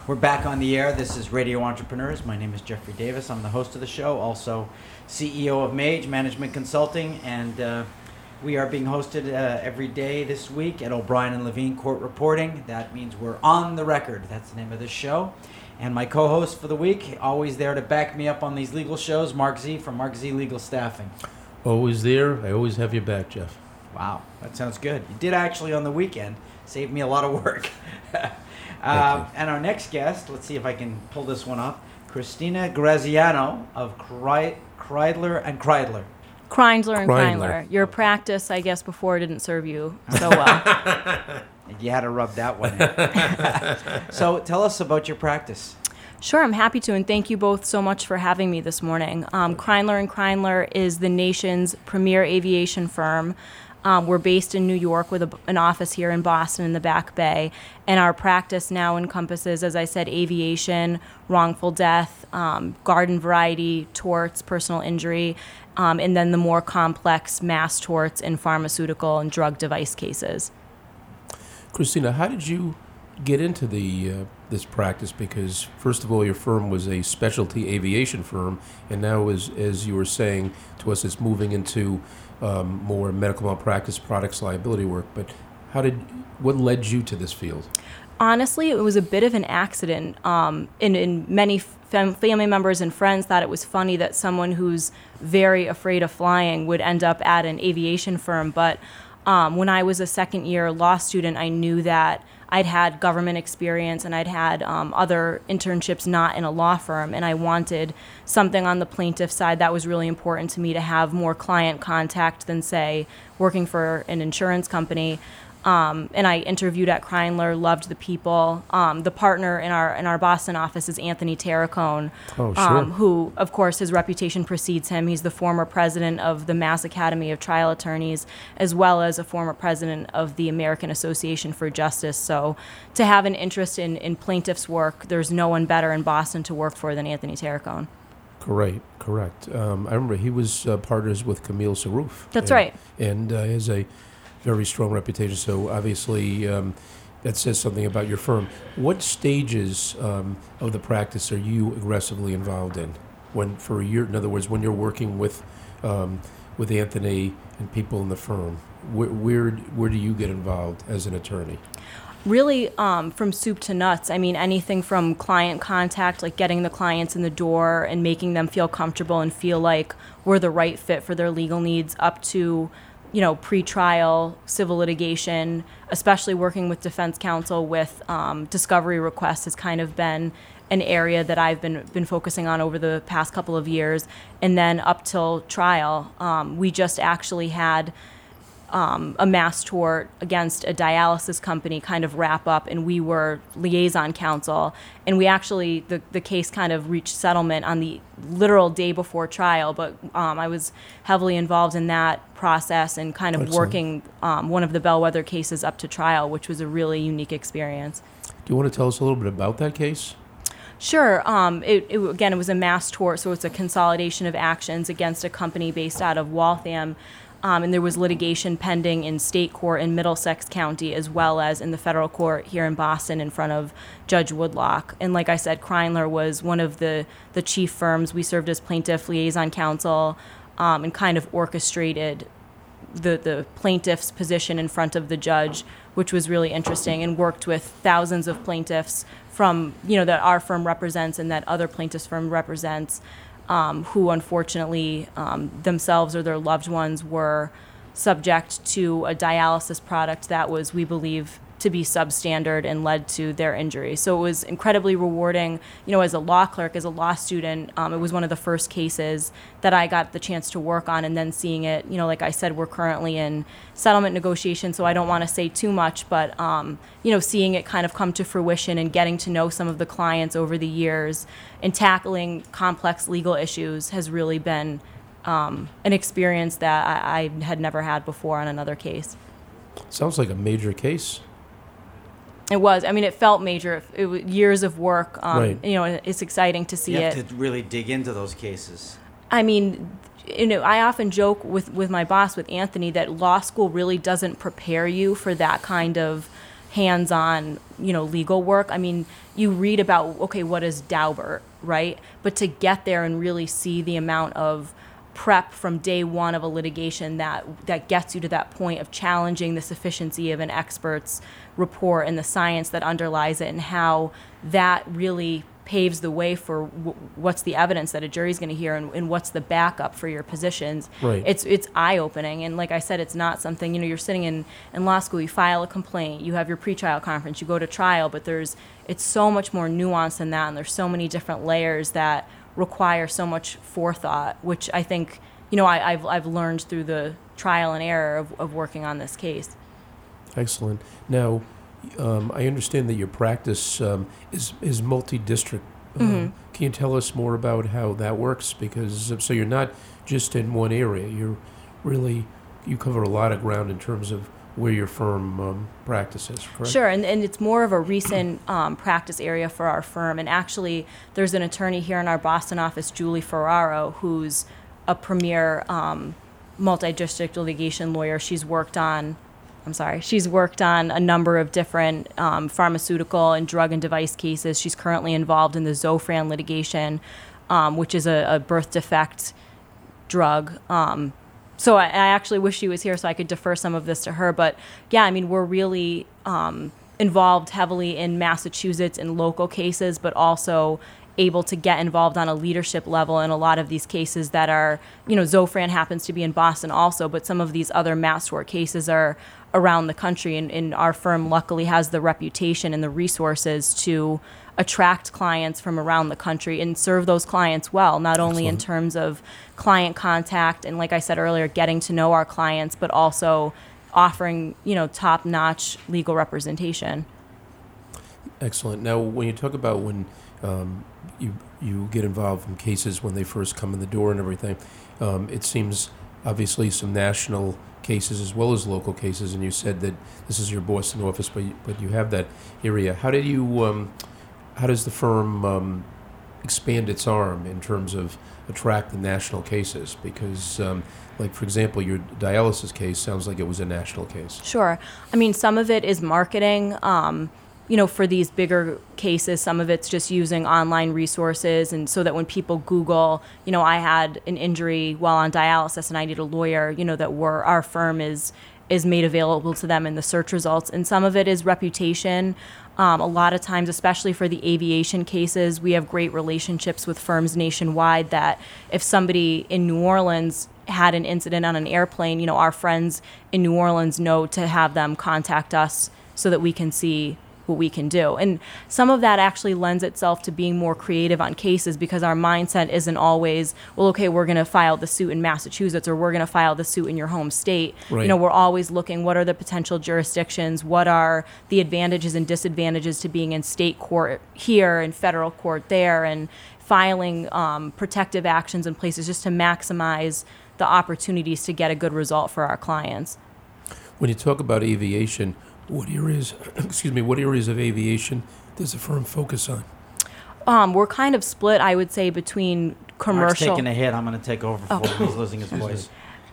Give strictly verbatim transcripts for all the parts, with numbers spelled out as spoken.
We're back on the air. This is Radio Entrepreneurs. My name is Jeffrey Davis. I'm the host of the show, also C E O of Mage Management Consulting, and uh, we are being hosted uh, every day this week at O'Brien and Levine Court Reporting. That means we're on the record. That's the name of this show. And my co-host for the week, always there to back me up on these legal shows, Mark Z from Mark Z Legal Staffing. Always there. I always have your back, Jeff. Wow, that sounds good. You did actually on the weekend. Saved me a lot of work. uh, and our next guest, let's see if I can pull this one up, Christina Graziano of Kreidler and Kreidler. Kreindler and Kreindler. Kreindler. Your practice, I guess, before didn't serve you so well. You had to rub that one in. So tell us about your practice. Sure, I'm happy to, and thank you both so much for having me this morning. Um, Kreindler and Kreindler is the nation's premier aviation firm. Um, we're based in New York with a, an office here in Boston in the Back Bay, and our practice now encompasses, as I said, aviation, wrongful death, um, garden variety, torts, personal injury, um, and then the more complex mass torts in pharmaceutical and drug device cases. Christina, how did you get into the uh, this practice? Because first of all, your firm was a specialty aviation firm, and now, as as you were saying to us, it's moving into um, more medical malpractice, products liability work. But how did what led you to this field? Honestly, it was a bit of an accident. Um, and, and many fam- family members and friends thought it was funny that someone who's very afraid of flying would end up at an aviation firm. But um, when I was a second year law student, I knew that I'd had government experience and I'd had um, other internships not in a law firm, and I wanted something on the plaintiff side that was really important to me to have more client contact than, say, working for an insurance company. Um, and I interviewed at Kreindler, loved the people. Um, the partner in our in our Boston office is Anthony Terracone, Oh, sure. um, who, of course, his reputation precedes him. He's the former president of the Mass Academy of Trial Attorneys, as well as a former president of the American Association for Justice. So to have an interest in, in plaintiff's work, there's no one better in Boston to work for than Anthony Terracone. Correct, correct. Um, I remember he was uh, partners with Camille Saroof. That's and, right. And uh, has a very strong reputation. So obviously um, that says something about your firm. What stages um, of the practice are you aggressively involved in? When for a year, in other words, when you're working with um, with Anthony and people in the firm, where, where where do you get involved as an attorney? Really, um, from soup to nuts. I mean, anything from client contact, like getting the clients in the door and making them feel comfortable and feel like we're the right fit for their legal needs, up to, you know, pre-trial civil litigation, especially working with defense counsel with um, discovery requests has kind of been an area that I've been been focusing on over the past couple of years. And then up till trial, um, we just actually had Um, a mass tort against a dialysis company kind of wrap up, and we were liaison counsel, and we actually, the, the case kind of reached settlement on the literal day before trial, but um, I was heavily involved in that process and kind of Excellent. working um, one of the bellwether cases up to trial, which was a really unique experience. Do you want to tell us a little bit about that case? Sure. Um, it, it, again, it was a mass tort, so it's a consolidation of actions against a company based out of Waltham. Um, and there was litigation pending in state court in Middlesex County, as well as in the federal court here in Boston in front of Judge Woodlock. And like I said, Kreindler was one of the, the chief firms. We served as plaintiff liaison counsel um, and kind of orchestrated the, the plaintiff's position in front of the judge, which was really interesting, and worked with thousands of plaintiffs from, you know, that our firm represents and that other plaintiffs' firm represents. Um, who unfortunately um, themselves or their loved ones were subject to a dialysis product that was, we believe, to be substandard and led to their injury. So it was incredibly rewarding. You know, as a law clerk, as a law student, um, it was one of the first cases that I got the chance to work on, and then seeing it, you know, like I said, we're currently in settlement negotiations, so I don't want to say too much, but, um, you know, seeing it kind of come to fruition and getting to know some of the clients over the years and tackling complex legal issues has really been um, an experience that I, I had never had before on another case. Sounds like a major case. It was. I mean, it felt major. It was years of work. Um, Right. You know, it's exciting to see You it. have to really dig into those cases. I mean, you know, I often joke with, with my boss, with Anthony, that law school really doesn't prepare you for that kind of hands-on, you know, legal work. I mean, you read about, okay, what is Daubert, right? But to get there and really see the amount of prep from day one of a litigation that that gets you to that point of challenging the sufficiency of an expert's report and the science that underlies it, and how that really paves the way for w- what's the evidence that a jury's going to hear, and, and what's the backup for your positions. Right. It's it's eye-opening, and like I said, it's not something, you know, you're sitting in, in law school, you file a complaint, you have your pretrial conference, you go to trial, but there's it's so much more nuanced than that, and there's so many different layers that require so much forethought, which I think, you know, I, I've I've learned through the trial and error of, of working on this case. Excellent. Now, um, I understand that your practice um, is is multi-district. Um, Mm-hmm. Can you tell us more about how that works? Because uh, so you're not just in one area. You're really you cover a lot of ground in terms of where your firm um, practices. Correct? Sure, and, and it's more of a recent um, practice area for our firm. And actually, there's an attorney here in our Boston office, Julie Ferraro, who's a premier um, multi-district litigation lawyer. She's worked on, I'm sorry, she's worked on a number of different um, pharmaceutical and drug and device cases. She's currently involved in the Zofran litigation, um, which is a, a birth defect drug. Um, so I, I actually wish she was here so I could defer some of this to her. But yeah, I mean, we're really um, involved heavily in Massachusetts in local cases, but also able to get involved on a leadership level in a lot of these cases that are, you know, Zofran happens to be in Boston also, but some of these other mass tort cases are around the country, and, and our firm luckily has the reputation and the resources to attract clients from around the country and serve those clients well, not only in Excellent. terms of client contact and, like I said earlier, getting to know our clients, but also offering, you know, top-notch legal representation. Excellent. Now, when you talk about when um, you you get involved in cases when they first come in the door and everything, um, it seems obviously some national cases as well as local cases, and you said that this is your Boston office, but you, but you have that area. How did you? Um, how does the firm um, expand its arm in terms of attracting national cases? Because, um, like for example, your dialysis case sounds like it was a national case. Sure. I mean, some of it is marketing. Um, you know, for these bigger cases, some of it's just using online resources, and so that when people Google, you know, I had an injury while on dialysis and I need a lawyer, you know, that we're, our firm is is made available to them in the search results. And some of it is reputation. Um, a lot of times, especially for the aviation cases, we have great relationships with firms nationwide that if somebody in New Orleans had an incident on an airplane, you know, our friends in New Orleans know to have them contact us so that we can see what we can do. And some of that actually lends itself to being more creative on cases, because our mindset isn't always, well, okay, we're going to file the suit in Massachusetts, or we're going to file the suit in your home state. Right. You know, we're always looking, what are the potential jurisdictions? What are the advantages and disadvantages to being in state court here and federal court there, and filing um, protective actions in places just to maximize the opportunities to get a good result for our clients. When you talk about aviation, what areas, excuse me, what areas of aviation does the firm focus on? Um, we're kind of split, I would say, between Mark's commercial. taking a hit. I'm going to take over for him. He's losing his voice.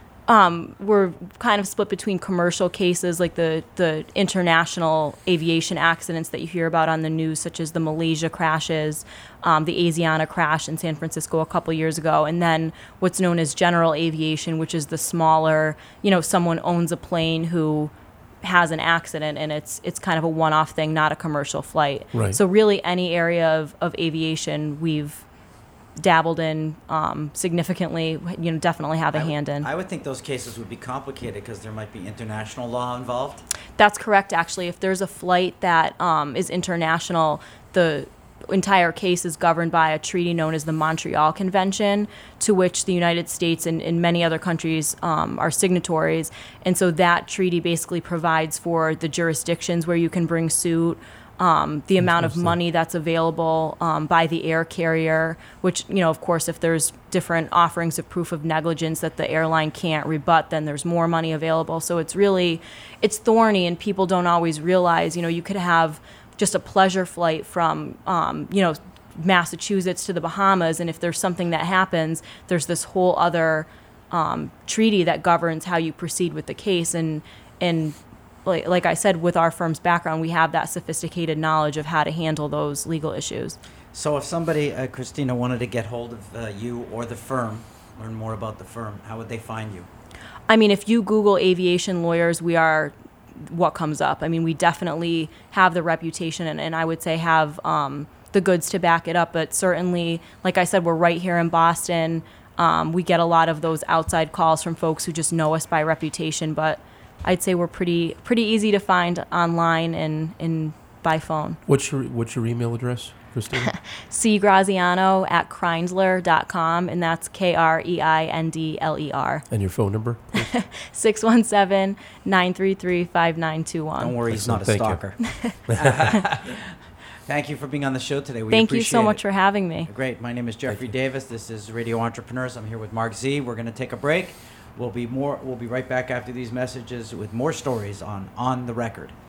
Um, we're kind of split between commercial cases, like the, the international aviation accidents that you hear about on the news, such as the Malaysia crashes, um, the Asiana crash in San Francisco a couple years ago, and then what's known as general aviation, which is the smaller, you know, someone owns a plane who has an accident and it's it's kind of a one-off thing, not a commercial flight. Right. So really any area of, of aviation we've dabbled in um, significantly, you know, definitely have a I w- hand in. I would think those cases would be complicated because there might be international law involved. That's correct, actually. If there's a flight that um, is international, the entire case is governed by a treaty known as the Montreal Convention, to which the United States and, and many other countries um, are signatories. And so that treaty basically provides for the jurisdictions where you can bring suit, um, the amount of Interesting. money that's available um, by the air carrier, which, you know, of course, if there's different offerings of proof of negligence that the airline can't rebut, then there's more money available. So it's really, it's thorny, and people don't always realize, you know, you could have just a pleasure flight from, um, you know, Massachusetts to the Bahamas, and if there's something that happens, there's this whole other um, treaty that governs how you proceed with the case, and and like, like I said, with our firm's background, we have that sophisticated knowledge of how to handle those legal issues. So if somebody, uh, Christina, wanted to get hold of uh, you or the firm, learn more about the firm, how would they find you? I mean, if you Google aviation lawyers, we are what comes up. I mean, we definitely have the reputation and, and I would say have um, the goods to back it up. But certainly, like I said, we're right here in Boston. Um, we get a lot of those outside calls from folks who just know us by reputation. But I'd say we're pretty pretty easy to find online and, and by phone. What's your What's your email address, Christina? C Graziano at Kreindler dot com, and that's K R E I N D L E R. And your phone number? six one seven, nine three three, five nine two one. Don't worry, he's not a Thank stalker. Thank you for being on the show today. We Thank you appreciate so much it. for having me. Great. My name is Jeffrey Davis. This is Radio Entrepreneurs. I'm here with Mark Z. We're going to take a break. We'll be more. We'll be right back after these messages with more stories on On the Record.